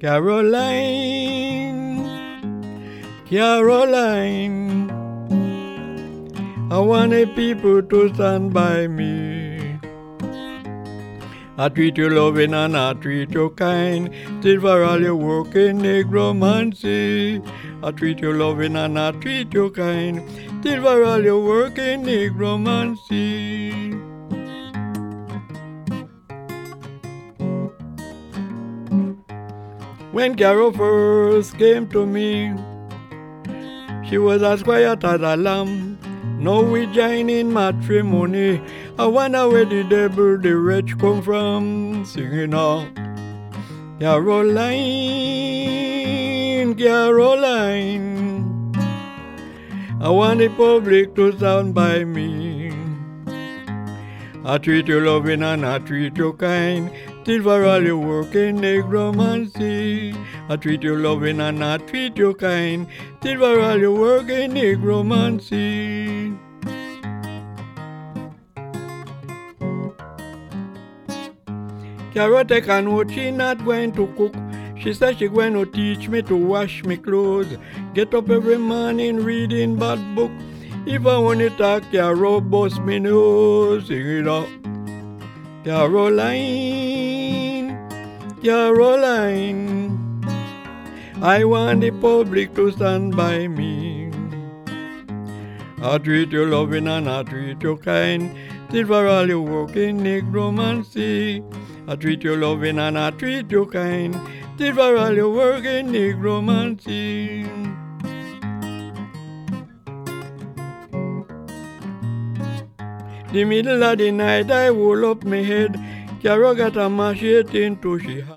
Caroline, Caroline, I want the people to stand by me. I treat you loving and I treat you kind, till for all your work in negromancy. I treat you loving and I treat you kind, till for all your work in negromancy. When Carol first came to me, she was as quiet as a lamb. Now we join in matrimony. I wonder where the devil, the wretch, come from, singing out, Caroline, Caroline, I want the public to stand by me. I treat you loving and I treat you kind, till for all your work in negromancy. I treat you loving and I treat you kind, till for all your work in negromancy. Carol take a note, she not going to cook. She said she going to teach me to wash me clothes. Get up every morning reading bad book. If I want to talk, Carol bust me nose. Sing it out. Caroline, Caroline, I want the public to stand by me. I treat you loving and I treat you kind, till for all your work in negromancy. I treat you loving and I treat you kind, till for all your work in negromancy. The middle of the night I roll up my head, Carol got a machete into she hand.